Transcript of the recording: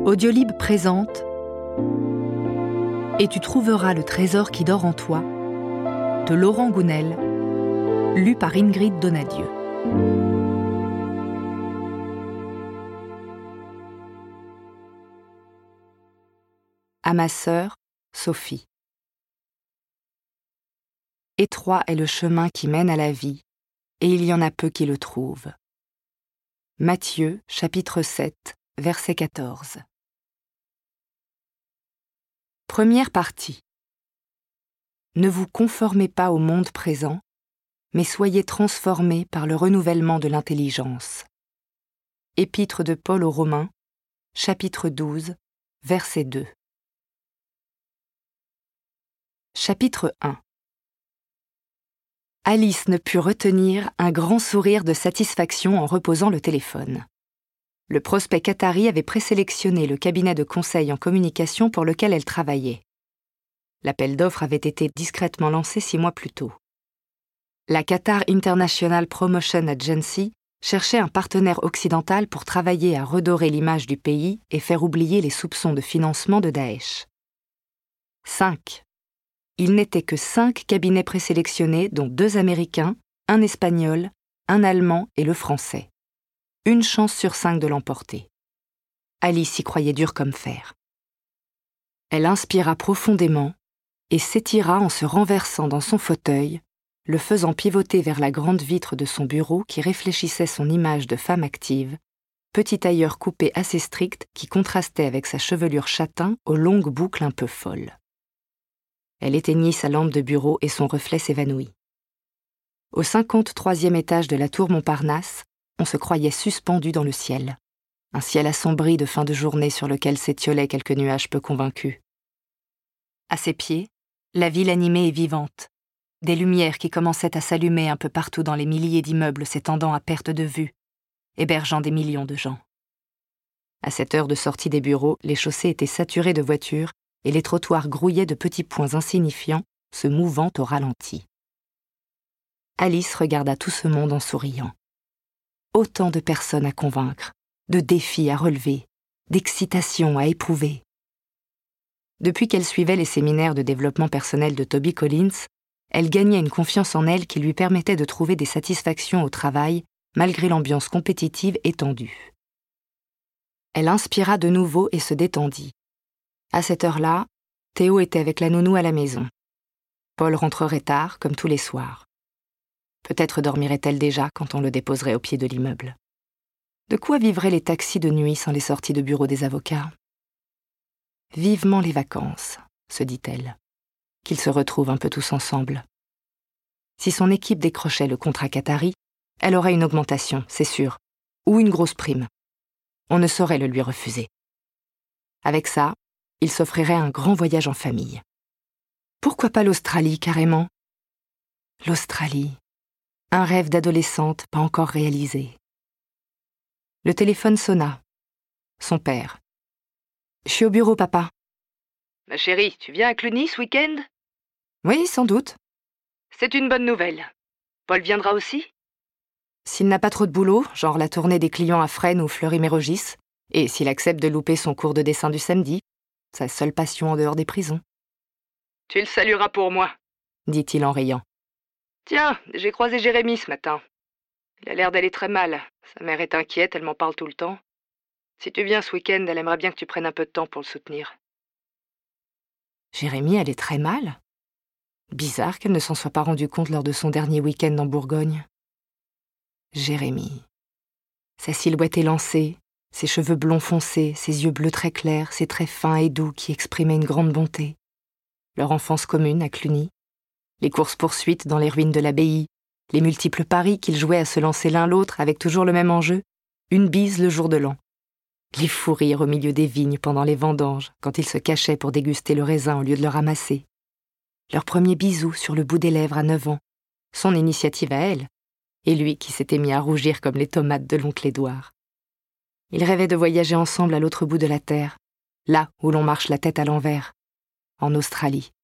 Audiolib présente Et tu trouveras le trésor qui dort en toi de Laurent Gounel, lu par Ingrid Donadieu. À ma sœur, Sophie. Étroit est le chemin qui mène à la vie, et il y en a peu qui le trouvent. Matthieu, chapitre 7, verset 14. Première partie. Ne vous conformez pas au monde présent, mais soyez transformés par le renouvellement de l'intelligence. Épître de Paul aux Romains, chapitre 12, verset 2. Chapitre 1. Alice ne put retenir un grand sourire de satisfaction en reposant le téléphone. Le prospect qatari avait présélectionné le cabinet de conseil en communication pour lequel elle travaillait. L'appel d'offres avait été discrètement lancé 6 mois plus tôt. La Qatar International Promotion Agency cherchait un partenaire occidental pour travailler à redorer l'image du pays et faire oublier les soupçons de financement de Daesh. 5. Il n'était que 5 cabinets présélectionnés, dont 2 Américains, un Espagnol, un Allemand et le Français. Une chance sur 5 de l'emporter. Alice y croyait dur comme fer. Elle inspira profondément et s'étira en se renversant dans son fauteuil, le faisant pivoter vers la grande vitre de son bureau qui réfléchissait son image de femme active, petit tailleur coupé assez strict qui contrastait avec sa chevelure châtain aux longues boucles un peu folles. Elle éteignit sa lampe de bureau et son reflet s'évanouit. Au 53e étage de la tour Montparnasse, on se croyait suspendu dans le ciel. Un ciel assombri de fin de journée sur lequel s'étiolaient quelques nuages peu convaincus. À ses pieds, la ville animée et vivante. Des lumières qui commençaient à s'allumer un peu partout dans les milliers d'immeubles s'étendant à perte de vue, hébergeant des millions de gens. À cette heure de sortie des bureaux, les chaussées étaient saturées de voitures et les trottoirs grouillaient de petits points insignifiants, se mouvant au ralenti. Alice regarda tout ce monde en souriant. Autant de personnes à convaincre, de défis à relever, d'excitations à éprouver. Depuis qu'elle suivait les séminaires de développement personnel de Toby Collins, elle gagnait une confiance en elle qui lui permettait de trouver des satisfactions au travail, malgré l'ambiance compétitive étendue. Elle inspira de nouveau et se détendit. À cette heure-là, Théo était avec la nounou à la maison. Paul rentrerait tard, comme tous les soirs. Peut-être dormirait-elle déjà quand on le déposerait au pied de l'immeuble. De quoi vivraient les taxis de nuit sans les sorties de bureau des avocats ? Vivement les vacances, se dit-elle, qu'ils se retrouvent un peu tous ensemble. Si son équipe décrochait le contrat qatari, elle aurait une augmentation, c'est sûr, ou une grosse prime. On ne saurait le lui refuser. Avec ça, il s'offrirait un grand voyage en famille. Pourquoi pas l'Australie, carrément ? L'Australie. Un rêve d'adolescente pas encore réalisé. Le téléphone sonna. Son père. « Je suis au bureau, papa. »« Ma chérie, tu viens à Cluny ce week-end ?»« Oui, sans doute. »« C'est une bonne nouvelle. Paul viendra aussi ?»« S'il n'a pas trop de boulot, genre la tournée des clients à Fresnes ou Fleury-Mérogis, et s'il accepte de louper son cours de dessin du samedi, sa seule passion en dehors des prisons. »« Tu le salueras pour moi, » dit-il en riant. « Tiens, j'ai croisé Jérémy ce matin. Il a l'air d'aller très mal. Sa mère est inquiète, elle m'en parle tout le temps. Si tu viens ce week-end, elle aimerait bien que tu prennes un peu de temps pour le soutenir. » Jérémy allait très mal. Bizarre qu'elle ne s'en soit pas rendue compte lors de son dernier week-end en Bourgogne. Jérémy. Sa silhouette élancée, ses cheveux blonds foncés, ses yeux bleus très clairs, ses traits fins et doux qui exprimaient une grande bonté. Leur enfance commune à Cluny. Les courses-poursuites dans les ruines de l'abbaye, les multiples paris qu'ils jouaient à se lancer l'un l'autre avec toujours le même enjeu, une bise le jour de l'an. Les fous rires au milieu des vignes pendant les vendanges, quand ils se cachaient pour déguster le raisin au lieu de le ramasser. Leur premier bisou sur le bout des lèvres à 9 ans, son initiative à elle, et lui qui s'était mis à rougir comme les tomates de l'oncle Édouard. Ils rêvaient de voyager ensemble à l'autre bout de la terre, là où l'on marche la tête à l'envers, en Australie.